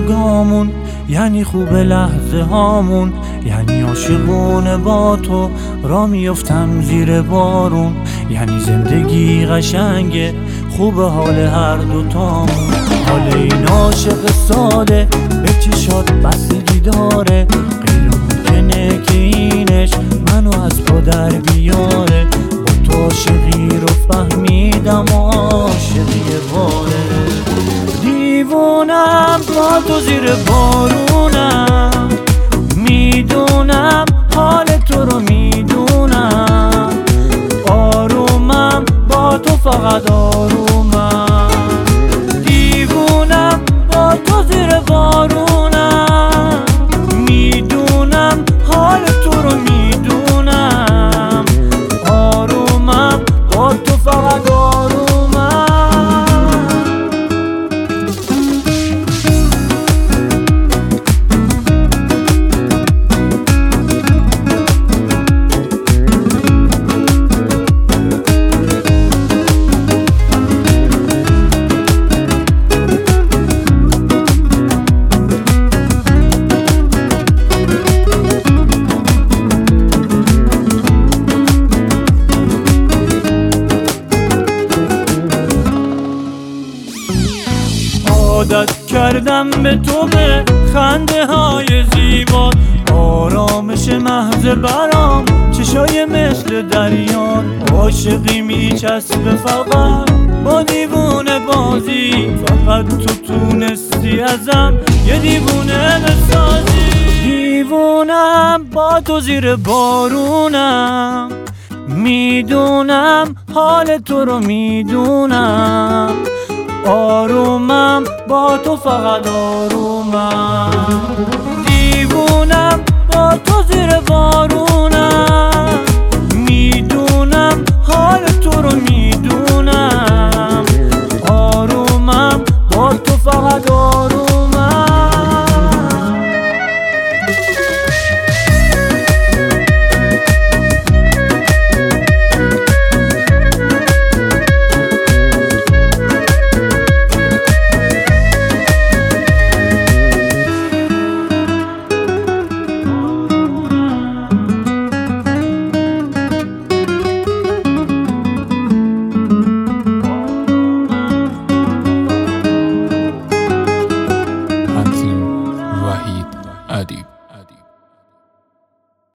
گامون، یعنی خوب لحظه هامون، یعنی عاشقونه با تو را میفتم زیر بارون، یعنی زندگی قشنگه خوب حال هر دوتامون. حال این عاشق ساده به چشات بستگی داره، غیر ممکنه که اینش منو از پا در بیاره. با تو عاشقی رو فهمیدم عاشقی باره، دیوونم با تو زیر بارونم، میدونم حال تو رو میدونم، آرومم با تو فقط آرومم، دیوونم با تو زیر بارونم، میدونم حال تو رو میدونم، آرومم با تو فقط آرومم. عادت کردم به تو، به خنده های زیبا، آرامش محض برام، چشای مثل دریان، عاشقی میچسبه فقط با دیوونه بازی، فقط تو تونستی ازم یه دیوونه بسازی. دیوونم با تو زیر بارونم، میدونم حال تو رو میدونم، آرومم با تو فقط آرومم، دیوونم با تو زیر بارونم، میدونم حال تو رو میدونم، آرومم با تو فقط آرومم. وحید ادیب.